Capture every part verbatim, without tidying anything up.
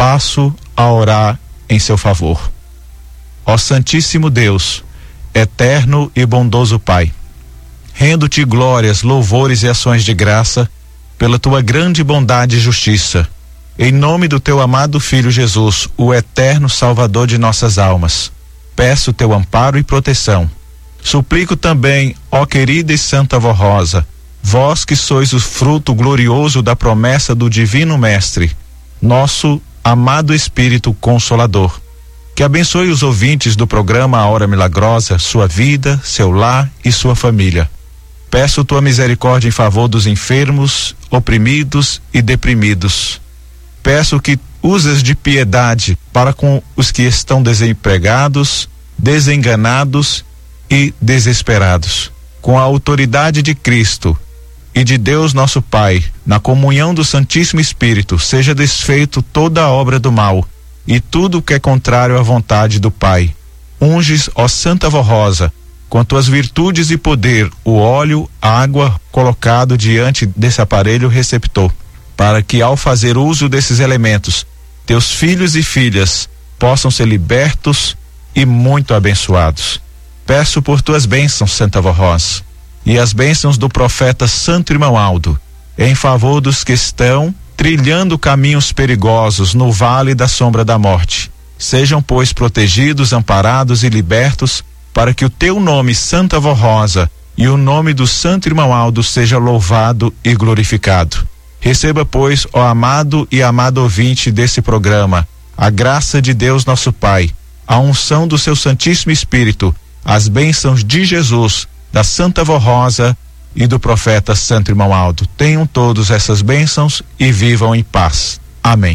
passo a orar em seu favor. Ó Santíssimo Deus, eterno e bondoso Pai, rendo-te glórias, louvores e ações de graça pela tua grande bondade e justiça, em nome do teu amado Filho Jesus, o eterno Salvador de nossas almas. Peço teu amparo e proteção. Suplico também, ó querida e santa Vó Rosa, vós que sois o fruto glorioso da promessa do Divino Mestre, nosso amado Espírito Consolador, que abençoe os ouvintes do programa A Hora Milagrosa, sua vida, seu lar e sua família. Peço tua misericórdia em favor dos enfermos, oprimidos e deprimidos. Peço que uses de piedade para com os que estão desempregados, desenganados e desesperados. Com a autoridade de Cristo e de Deus nosso Pai, na comunhão do Santíssimo Espírito, seja desfeito toda a obra do mal e tudo o que é contrário à vontade do Pai. Unges, ó Santa Vó Rosa, com tuas virtudes e poder, o óleo, a água colocado diante desse aparelho receptor, para que ao fazer uso desses elementos, teus filhos e filhas possam ser libertos e muito abençoados. Peço por tuas bênçãos, Santa Vó Rosa, e as bênçãos do profeta Santo Irmão Aldo, em favor dos que estão trilhando caminhos perigosos no vale da sombra da morte. Sejam, pois, protegidos, amparados e libertos, para que o teu nome, Santa Vó Rosa, e o nome do Santo Irmão Aldo seja louvado e glorificado. Receba, pois, ó amado e amado ouvinte desse programa, a graça de Deus nosso Pai, a unção do seu Santíssimo Espírito, as bênçãos de Jesus, da Santa Vó Rosa e do profeta Santo Irmão Aldo. Tenham todos essas bênçãos e vivam em paz. Amém.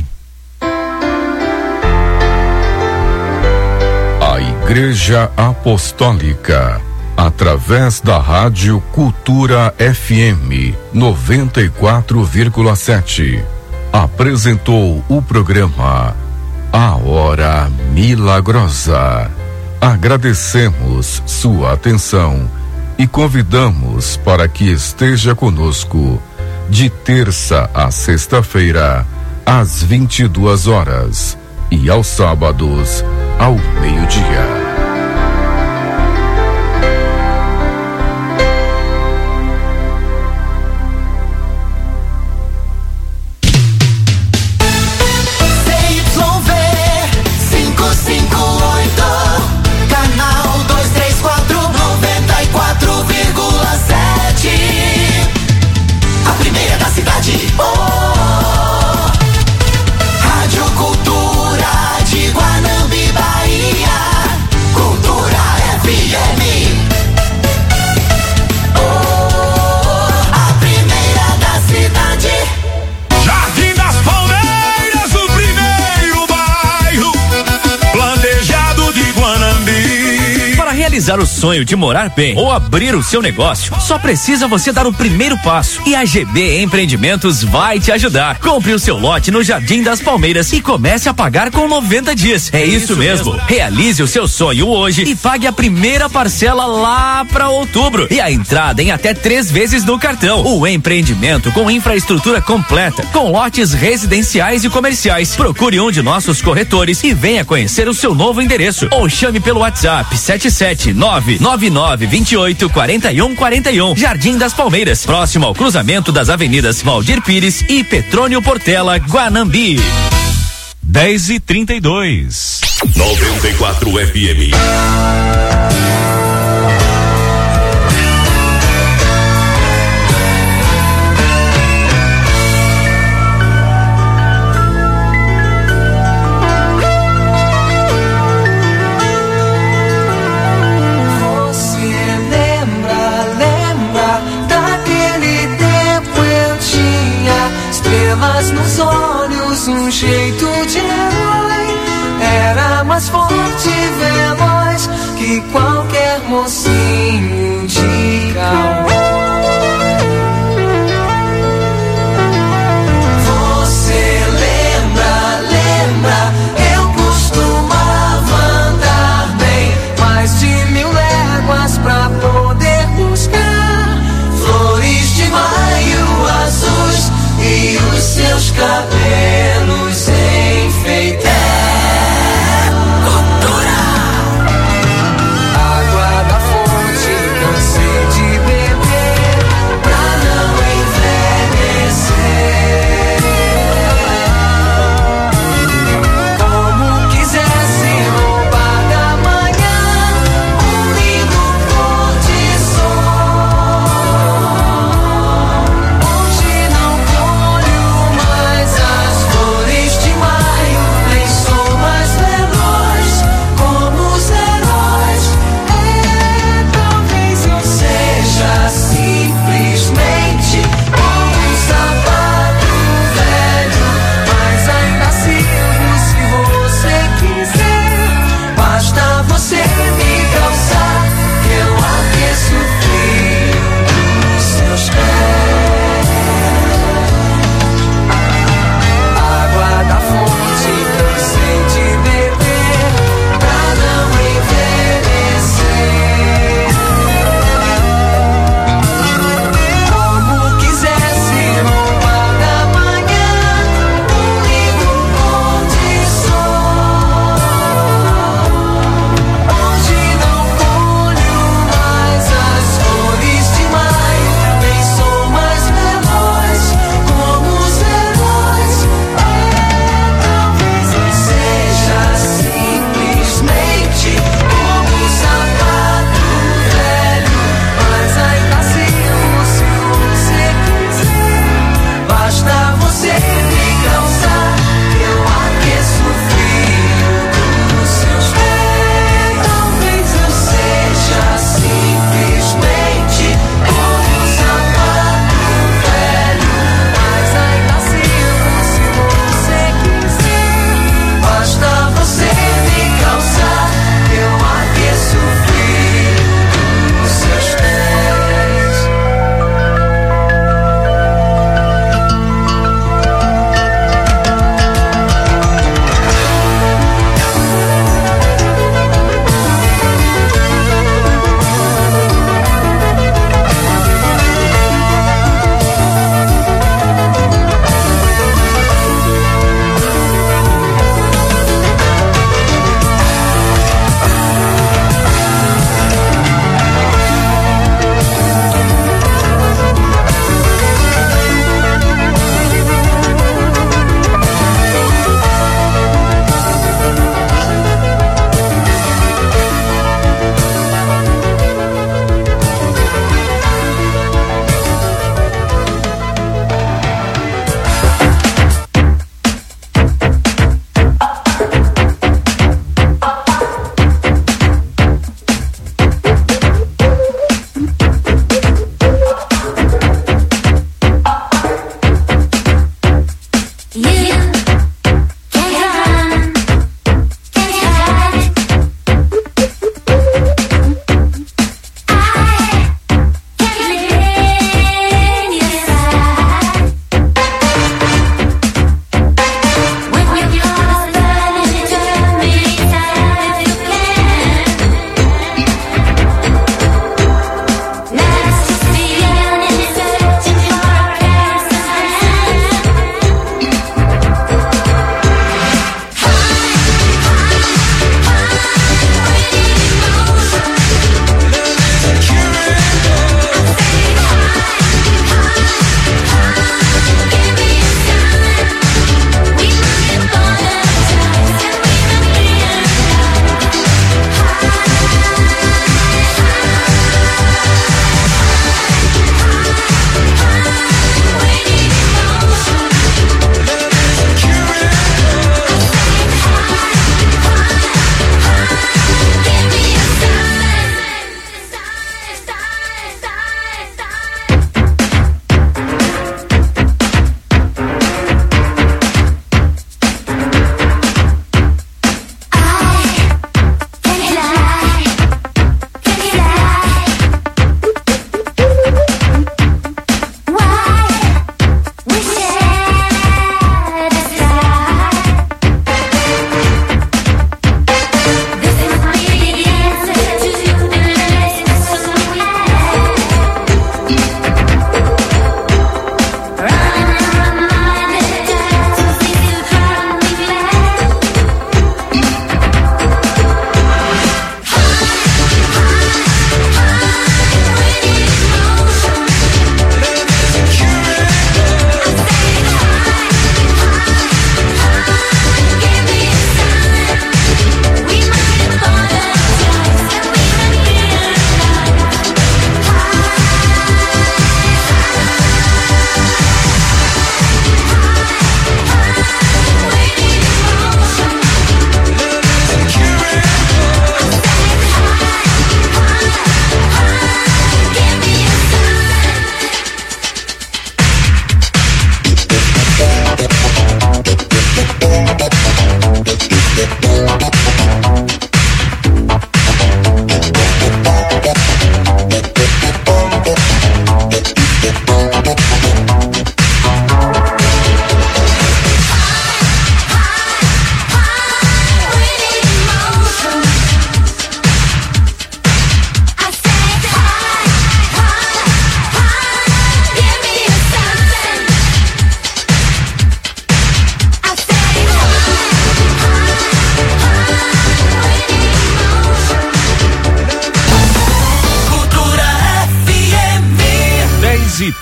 A Igreja Apostólica, através da Rádio Cultura F M noventa e quatro vírgula sete, apresentou o programa A Hora Milagrosa. Agradecemos sua atenção e convidamos para que esteja conosco de terça a sexta-feira, às vinte e duas horas, e aos sábados, ao meio-dia. Rádio Cultura de Guanambi, Bahia. Cultura F M. Oh, a primeira da cidade. Jardim das Palmeiras, o primeiro bairro planejado de Guanambi. Para realizar o sonho de morar bem ou abrir o seu negócio, só precisa você dar o primeiro passo, e a G B Empreendimentos vai te ajudar. Compre o seu lote no Jardim das Palmeiras e comece a pagar com noventa dias. É isso, isso mesmo. mesmo. Realize o seu sonho hoje e pague a primeira parcela lá para outubro, e a entrada em até três vezes no cartão. O empreendimento com infraestrutura completa, com lotes residenciais e comerciais. Procure um de nossos corretores e venha conhecer o seu novo endereço, ou chame pelo WhatsApp sete sete nove nove nove dois oito quatro um quatro um. Jardim das Palmeiras, próximo ao cruzamento das avenidas Valdir Pires e Petrônio Portela, Guanambi. dez e trinta e dois. noventa e quatro F M. Nos olhos, um jeito de herói. Era mais forte e veloz que qualquer mocinho de cowboy. Você lembra, lembra? Eu costumava andar bem, mais de mil léguas pra poder buscar flores de maio azuis e os seus cabelos enfeitados.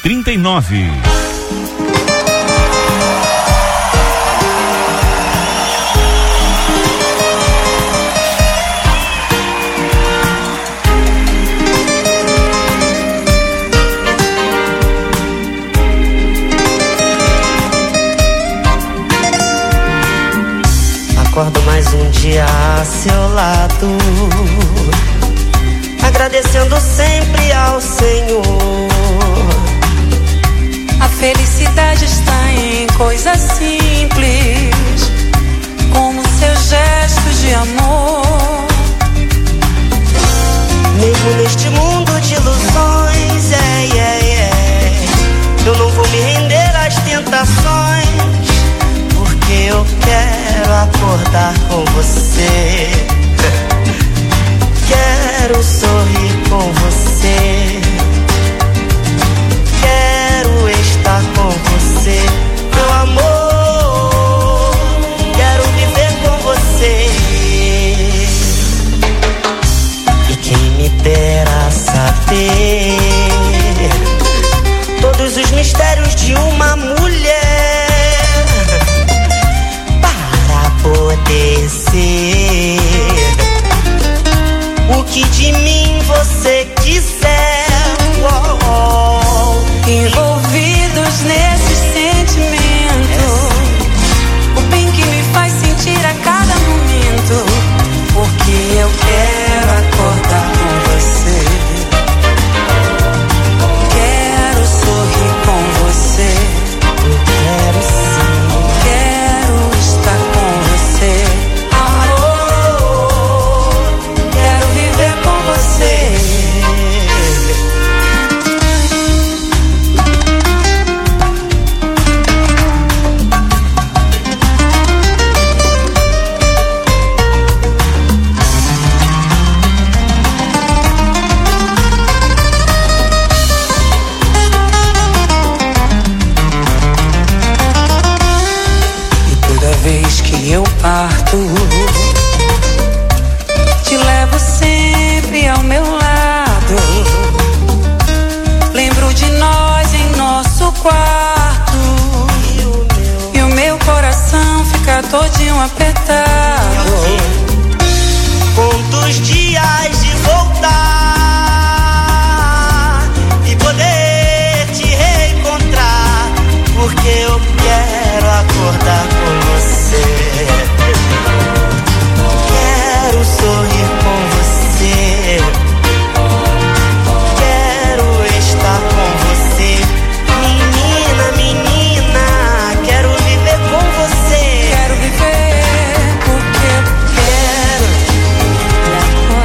trinta e nove. Acordo mais um dia a seu lado, agradecendo sempre ao Senhor. A felicidade está em coisas simples, como seus gestos de amor. Mesmo neste mundo de ilusões, é, é, é, eu não vou me render às tentações, porque eu quero acordar com você. Quero sorrir com você. Quero estar com você, meu amor. Quero viver com você. E quem me dera saber todos os mistérios de uma mulher, para poder ser o que de mim você quiser. Oh, oh. Envolvidos nesses sentimentos, o bem que me faz sentir a cada momento, porque eu quero acordar com você. Quero sorrir com você. Eu quero sim. Quero estar com você. Amor, quero viver com você. Vez que eu parto, te levo sempre ao meu lado. Lembro de nós em nosso quarto, e o meu coração fica todinho apertado. Conto os dias de voltar e poder te reencontrar, porque eu quero acordar com você. Quero sorrir com você. Quero estar com você. Menina, menina, quero viver com você. Quero viver porque Quero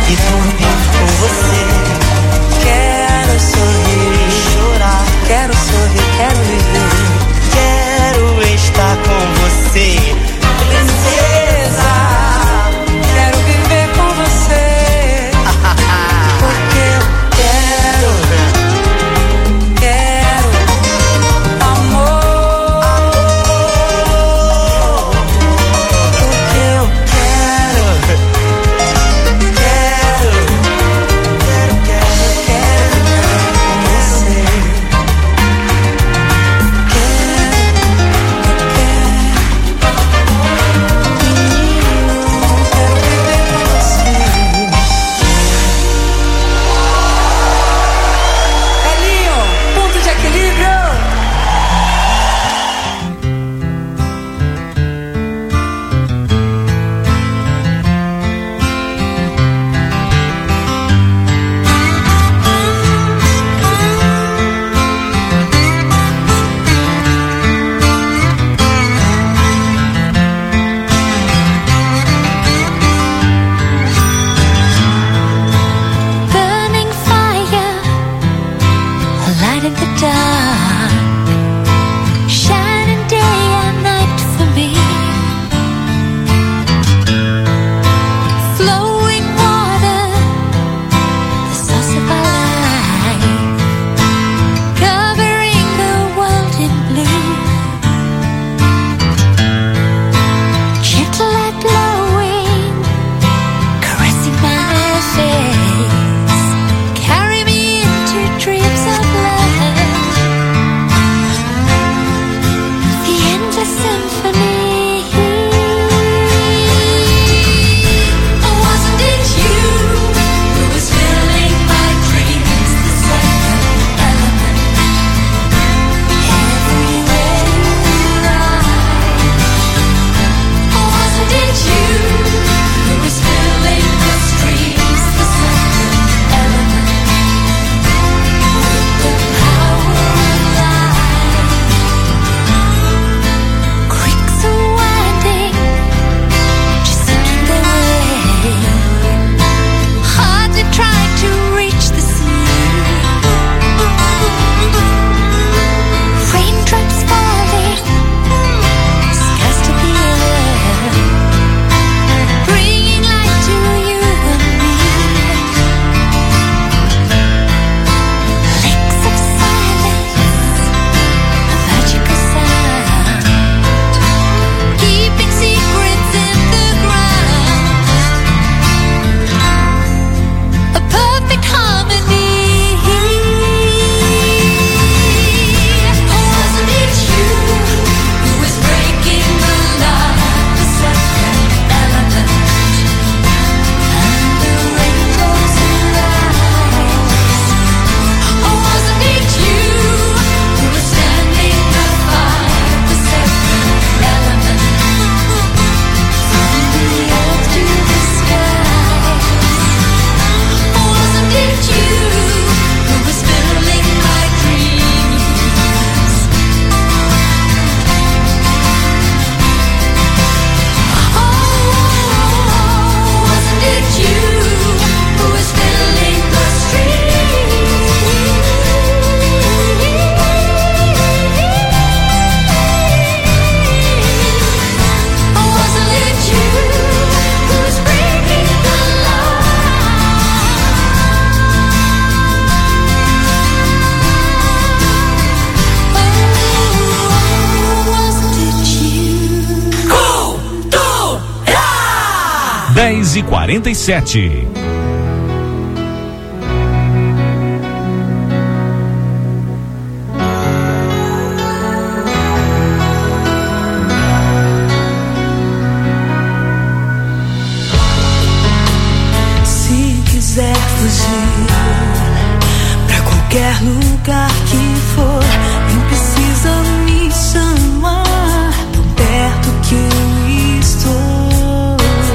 dez e quarenta e sete. Se quiser fugir pra qualquer lugar que for, nem precisa me chamar, tão perto que eu estou.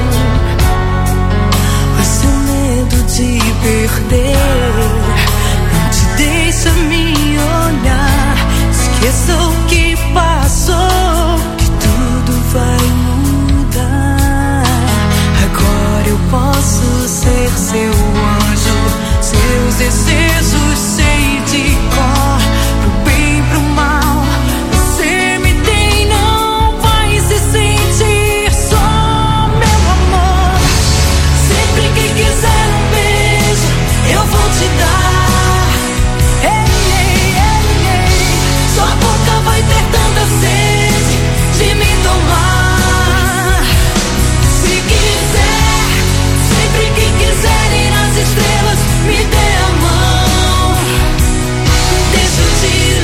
Pois seu medo de perder não te deixa me olhar. Esqueça o que passou, que tudo vai mudar. Agora eu posso ser seu anjo, seus desejos sei de cor, pro bem, pro mal. Você me tem, não vai se sentir só, meu amor. Sempre que quiser um beijo, eu vou te dar. Ei, ei, ei, ei. Sua boca vai ter tanta sede de me tomar. Se quiser, sempre que quiser ir nas estrelas, me dê a mão, deixa eu te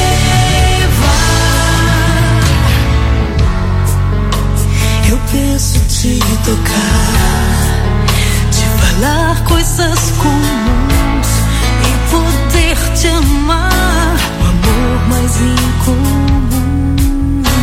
levar. Eu penso te tocar, te falar coisas comuns e poder te amar, o amor mais incomum.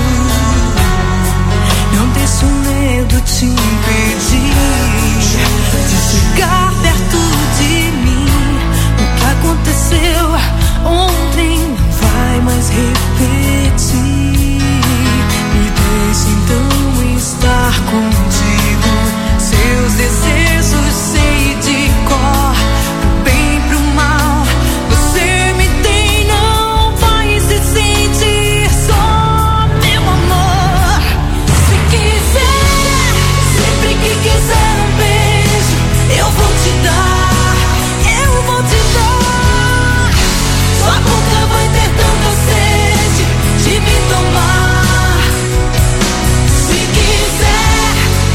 Não deixe o medo te impedir de chegar perto de mim. O que aconteceu ontem não vai mais repetir. Me deixe então estar contigo. Seus desejos sei de cor, pro bem, pro mal. Você me tem, não vai se sentir só, meu amor. Se quiser, sempre que quiser um beijo, eu vou te dar, eu vou te dar. Sua boca vai ter tanta sede de me tomar. Se quiser,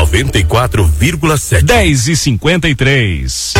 noventa e quatro vírgula sete. dez e cinquenta e três.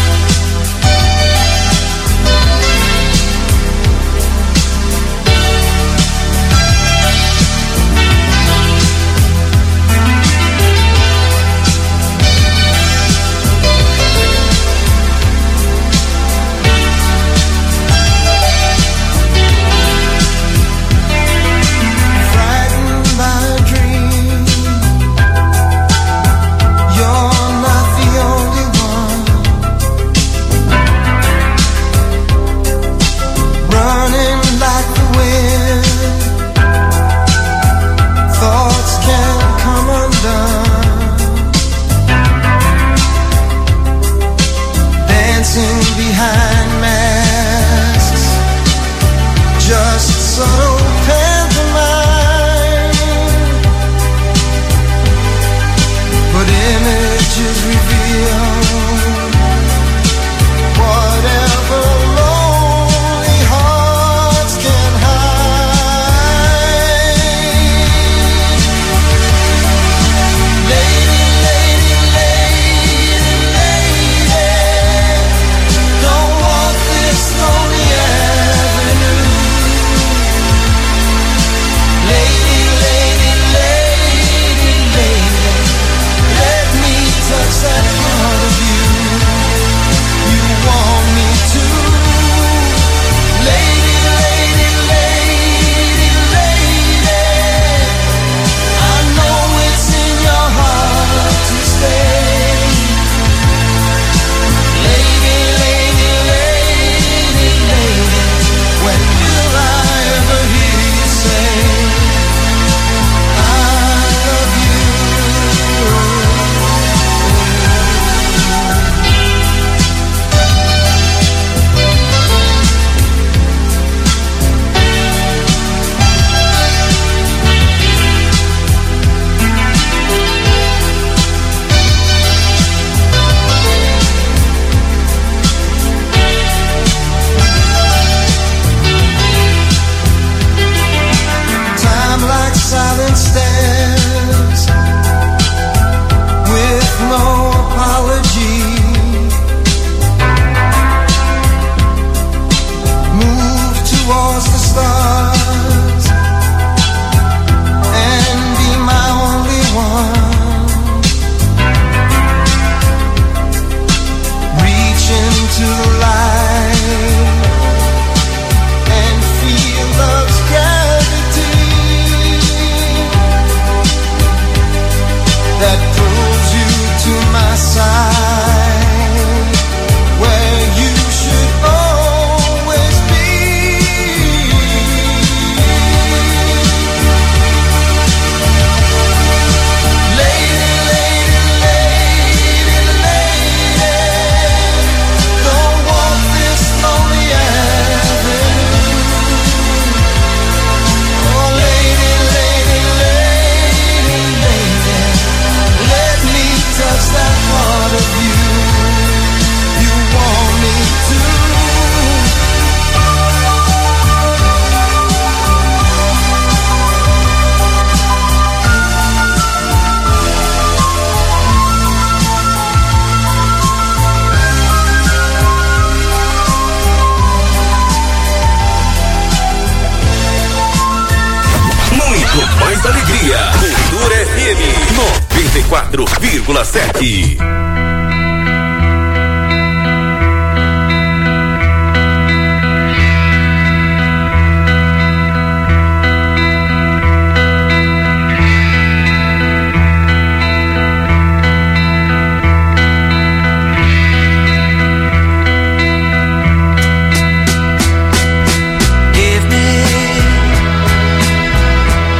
quatro vírgula sete.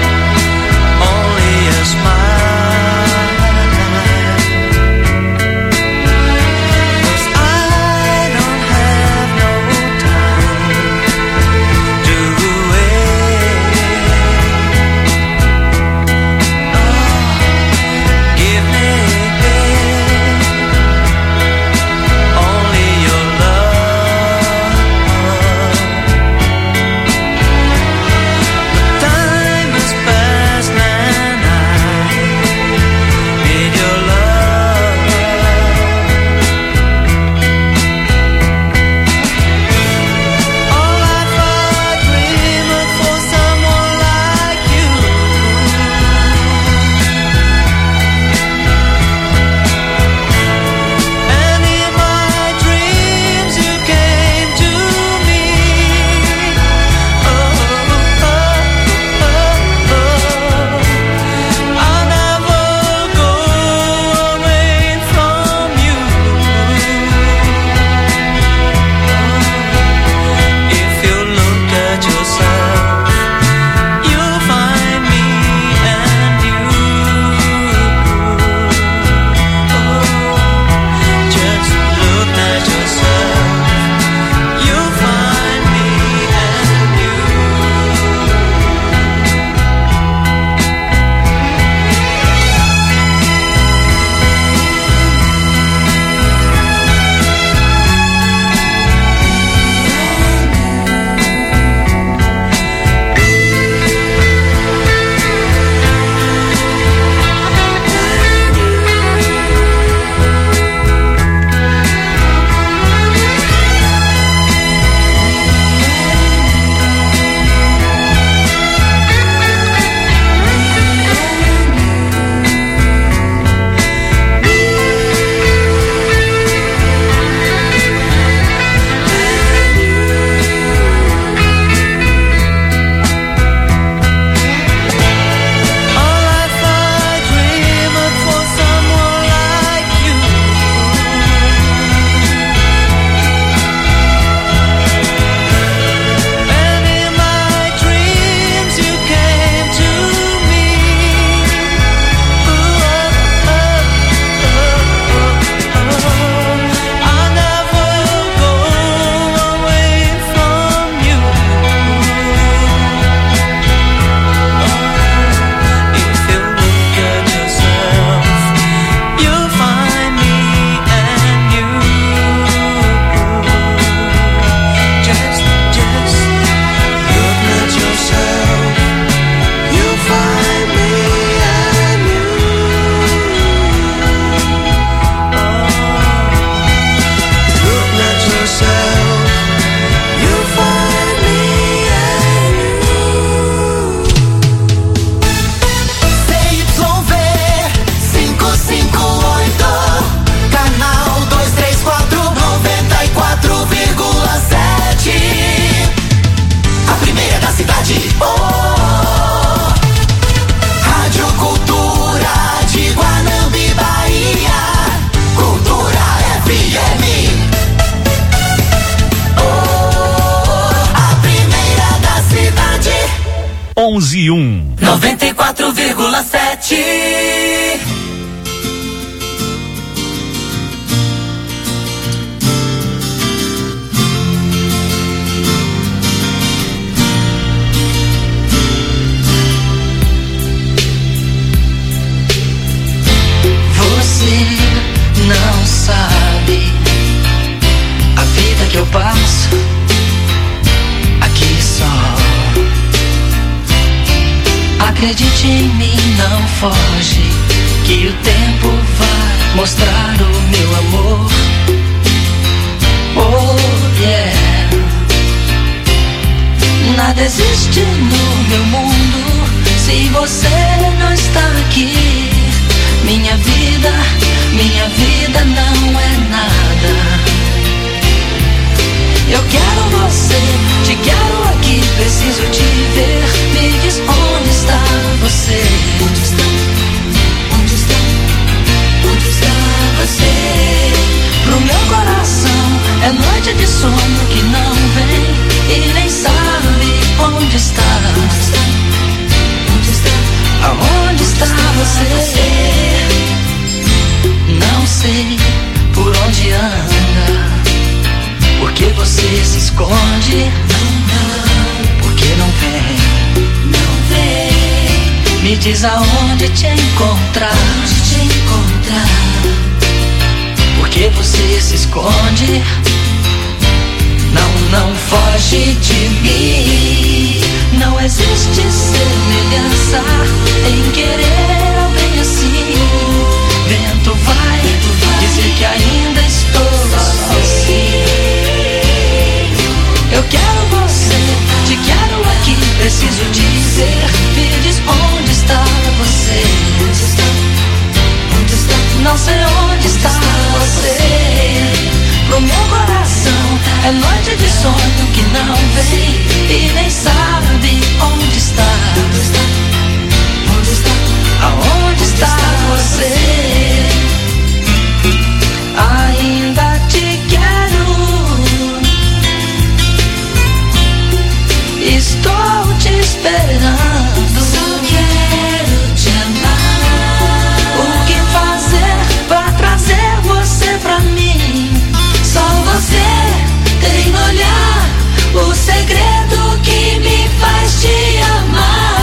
Only a smile. onze e um. noventa e quatro vírgula sete. Não sabe a vida que eu passo aqui só. Acredite em mim, não foge, que o tempo vai mostrar o meu amor. Oh yeah. Nada existe no meu mundo se você não está aqui. Minha vida, minha vida não é nada. Eu quero você, te quero aqui, preciso te ver. Me diz onde está você? Onde está? Onde está? Onde está você? Pro meu coração é noite de sono que não vem e nem sabe onde está. Onde está? Onde está? Aonde está você? Não sei por onde anda, porque você se esconde. Porque não vem, não vem. Me diz aonde te encontrar, onde te encontrar. Porque você se esconde. Não, não foge de mim. Não existe semelhança em querer alguém assim. Vento vai, Vento vai dizer que ainda estou sozinho. Eu quero você, te quero aqui, preciso dizer. Me diz onde está você? Onde está? Onde está? Não sei onde está você. Pro meu coração é noite de sonho que não vem e nem sabe onde está. Onde está? Onde está? Aonde está você? Ainda te quero, estou te esperando. Só quero te amar. O que fazer pra trazer você pra mim? Só você tem no olhar o segredo que me faz te amar.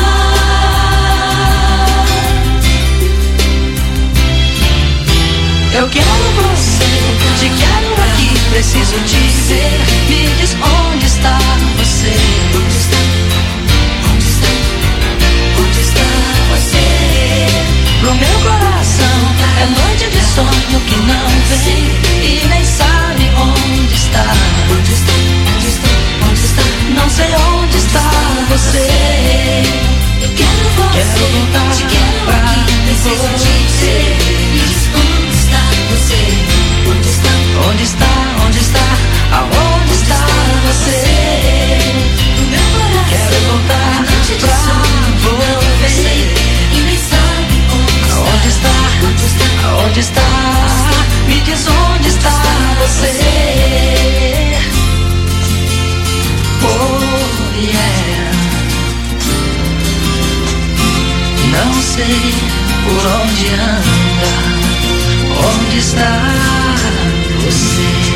Eu quero você, te quero aqui, preciso dizer. Me diz onde está você? Onde está? Onde está? Onde está você? Pro meu coração é noite de sonho que não vem e nem sabe onde está. Onde está? Onde está? Onde está? Não sei onde está você. Eu quero você, quero voltar, te quero pra aqui, preciso dizer. Me diz onde está você? Onde está? Onde está? Onde está? Aonde está você? No meu coração quero voltar pra você e nem sabe onde está. Onde está? Onde está? Me diz onde está você? Oh yeah. Não sei por onde anda, onde está você?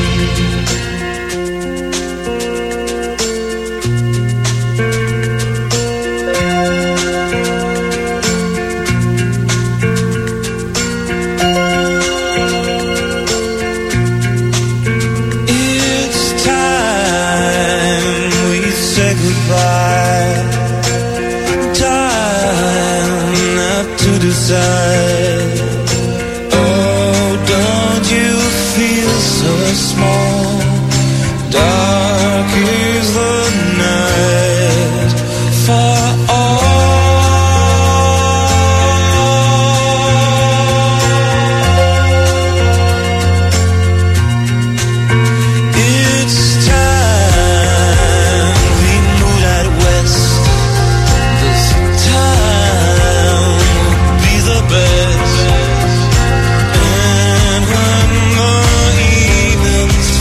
Oh, don't you feel so small? Dark is the night for all. It's time we moved out west. This time will be the best. And when the evening's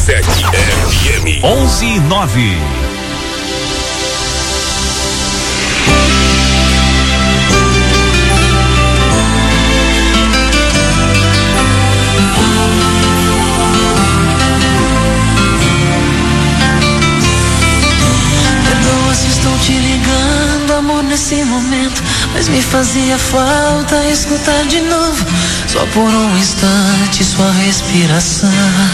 sete F M. onze e nove. Perdoa se estou te ligando, amor, nesse momento, mas me fazia falta escutar de novo, só por um instante, sua respiração.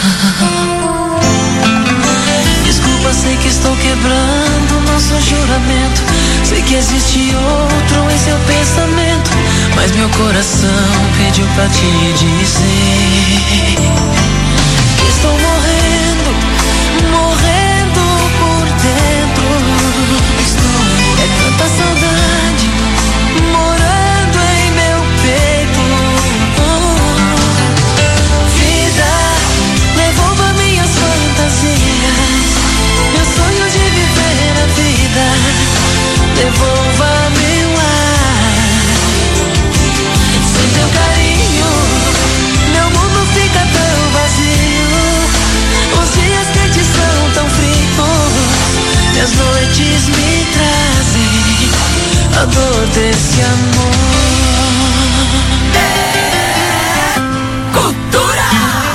Desculpa, sei que estou quebrando nosso juramento, sei que existe outro em seu pensamento, mas meu coração pediu pra te dizer que estou morrendo, morrendo por dentro. É tanta saudade morando em meu peito. Vida, devolva minhas fantasias, meu sonho de viver a vida. Devolva meu ar. Sem teu carinho, meu mundo fica tão vazio. Os dias quentes são tão frios e as noites me trazem a dor desse amor. Cultura.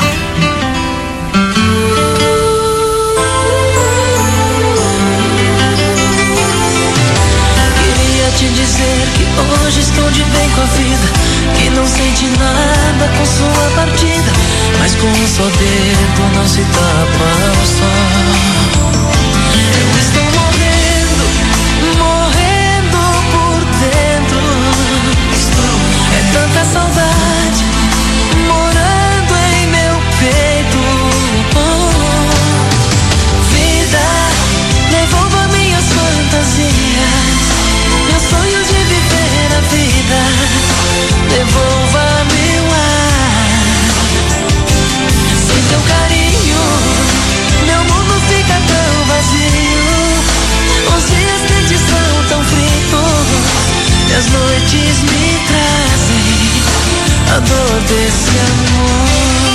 Queria te dizer que hoje estou de bem com a vida, que não sente nada com sua partida, mas com um só dedo não se tapa o sol. Eu estou morrendo, morrendo por dentro. É tanta saudade morando em meu peito. Vida, devolva minhas fantasias, meu sonho de viver a vida. Devolva meu ar. Sem teu carinho, meu mundo fica tão vazio. Os dias quentes são tão frios e as noites me trazem a dor desse amor.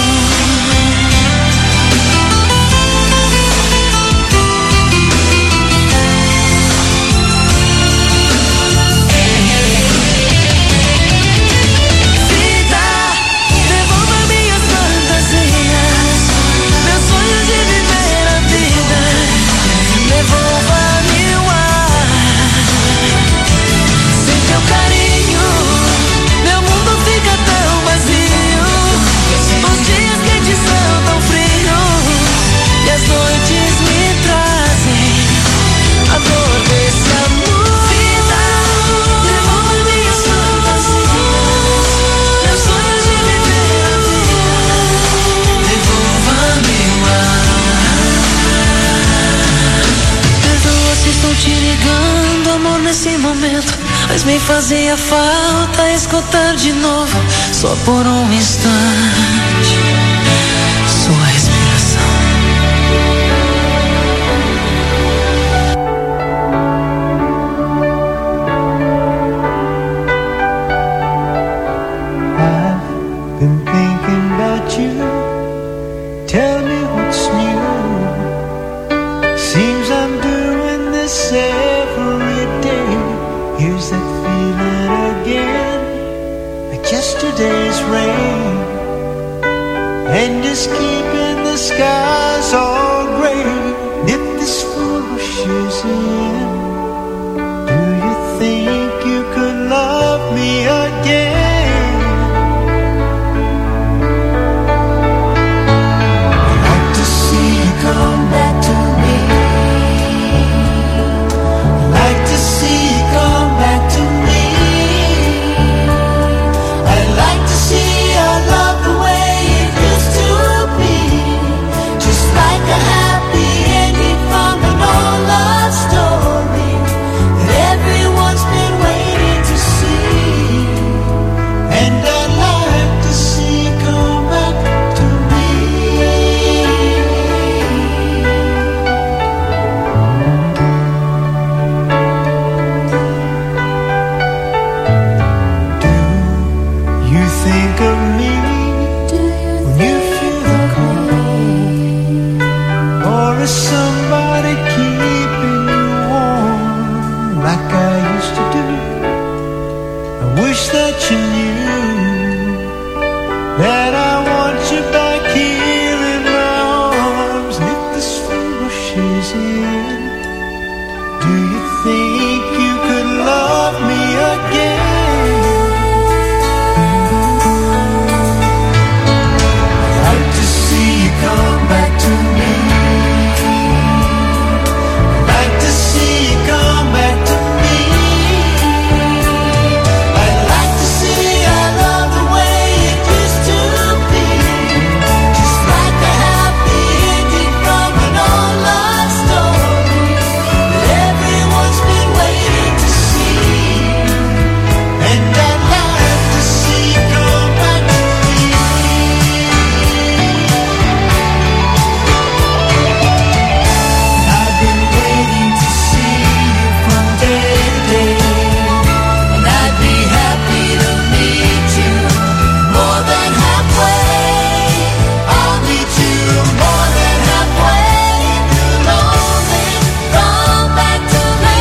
Vida, devolva minhas fantasias, meu sonho de viver a vida. Devolva meu ar. Sem teu carinho, meu mundo fica tão vazio. Os dias quentes são tão frios e as noites me trazem a dor desse amor. Vida, devolva minhas fantasias, meu sonho de viver a vida. Devolva meu ar. Perdoa se estou te ligando, amor, nesse momento, mas me fazia falta escutar de novo, só por um instante, sua respiração. I've been thinking about you. Tell me what's new. Seems I'm doing this every day. Here's that feeling again, like yesterday's rain, and just keeping the skies all gray. If this fool pushes in, do you think you could love me again? I'd like to see you come back to me. I'd like to see you come back to me. I'd like to see our love the way it used to be. Just such a new that I want you back here in my arms. Knit the spring bushes in. Do you think you could love me again? I'd like to see you come back to me. I'd like to see you come back to me. I'd like to see our love the way it used to be, just like a happy ending from an old love story that everyone's been waiting to see. And I'd like to see you come back to me. I've been waiting to see you from day to day, and I'd be happy to meet you more than halfway. I'll meet you more than halfway. If you're lonely, come back to me.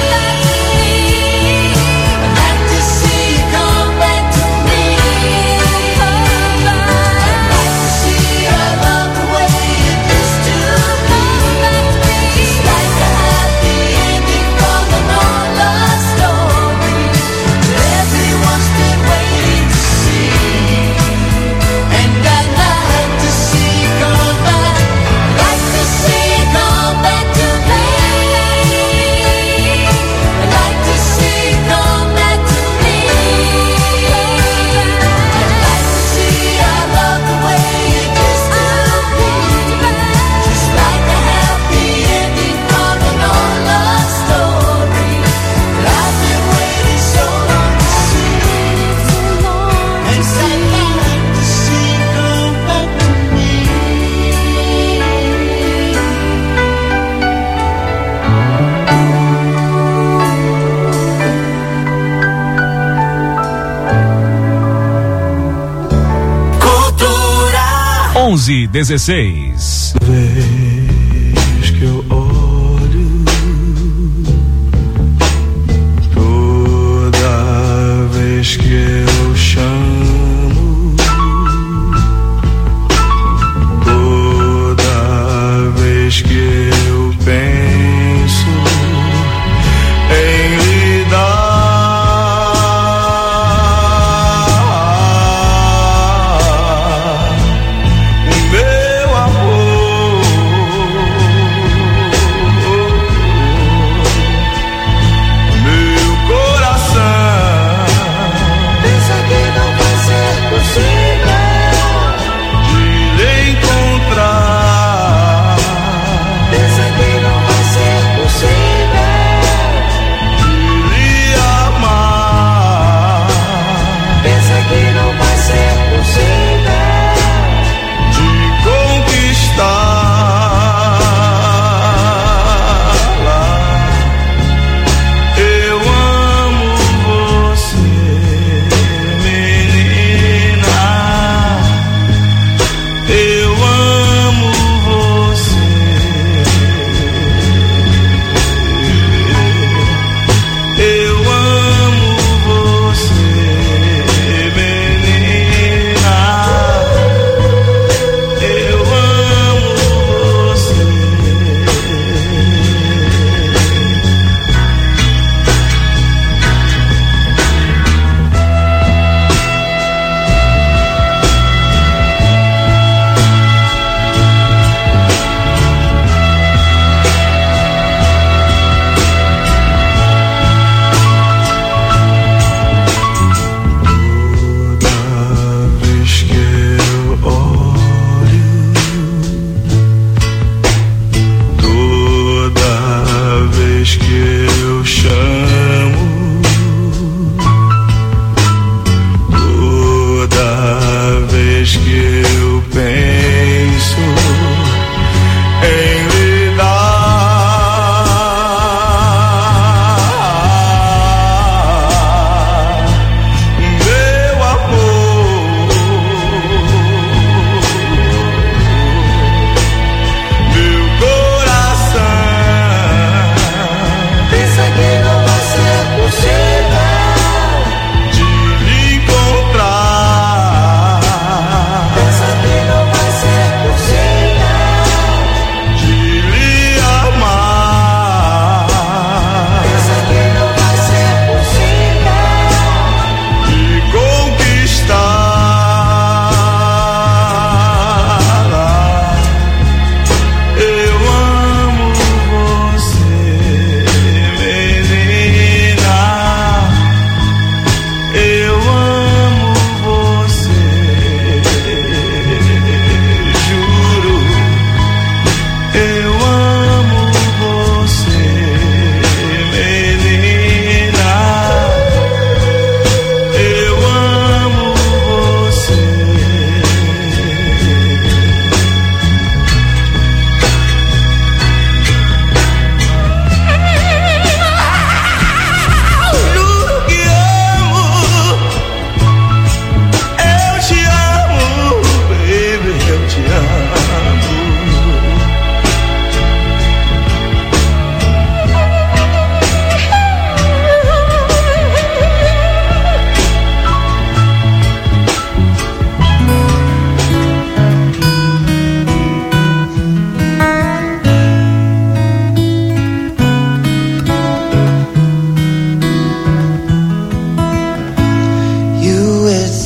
I'd like to see you come back to me. I'd like to see our love the way it used to be, just like a happy ending from an old love story that everyone's been waiting to see. And I'd like to see you come back. I'd like to see you come back to me. I'd like to see you come back to me. I'd like to see our love the way it used to be, just like a happy ending from an old love story that I've been waiting so long to see. And I'd like to see you come back to me. Cultura. onze dezesseis. Vez que eu olho, toda vez que eu chamo, toda vez que eu penso em lhe dar o meu amor, meu coração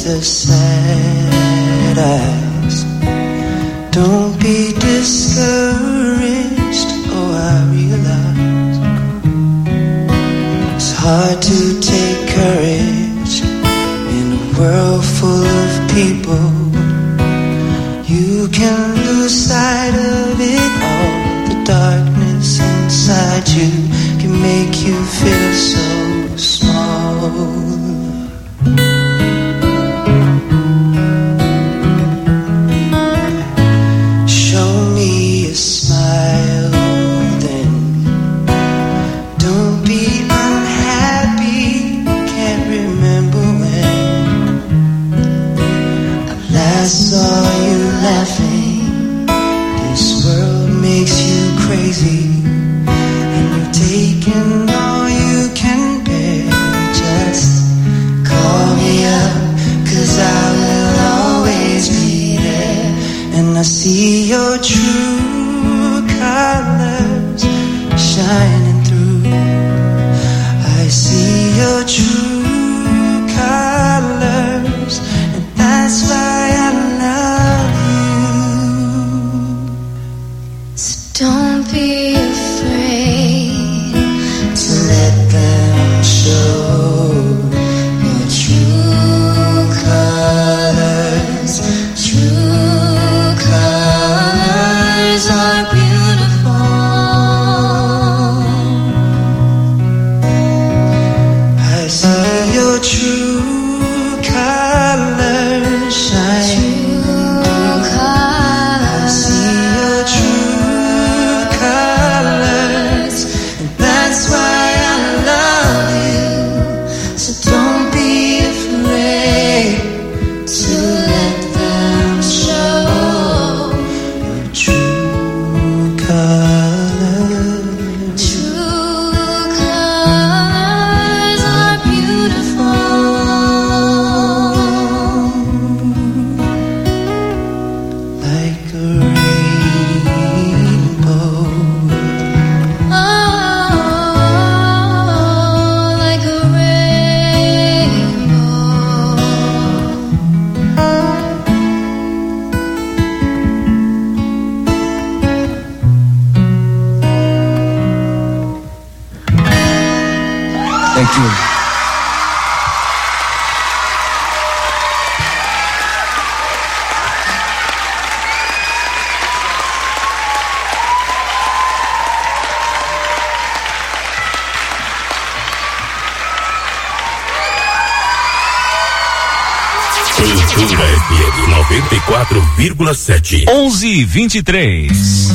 as sad as. Don't be discouraged, oh I realize it's hard to take courage in a world full of people. You can lose sight of it all. The darkness inside you can make you feel so small. I see your true colors shining through. I see your true colors, and that's why I love you. So don't be afraid to let them show your true colors. True colors are beautiful. I see your true colors shining. True colors. I see your true colors, and that's why I love you. So don't be afraid to let them show your true colors. True colors are beautiful, like a rainbow. Oh, like a rainbow. Thank you. Cultura F M noventa e quatro vírgula sete. onze e vinte e três.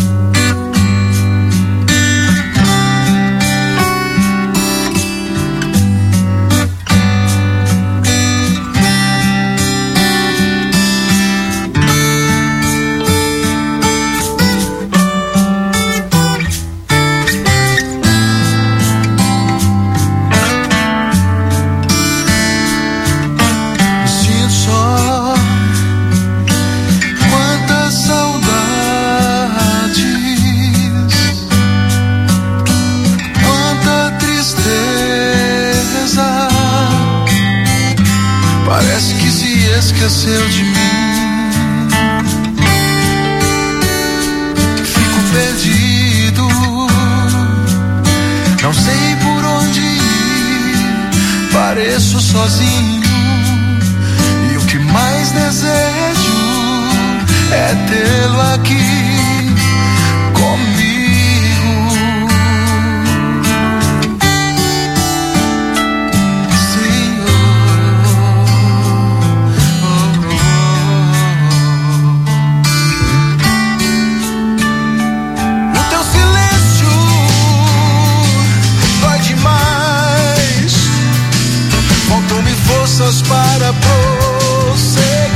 Me sinto só, quanta saudades, quanta tristeza. Parece que se esqueceu de mim. Fico perdido, não sei por onde ir. Pareço sozinho, e o que mais desejo é tê-lo aqui comigo. Senhor, oh, oh. O teu silêncio dói demais. Faltam-me forças para prosseguir.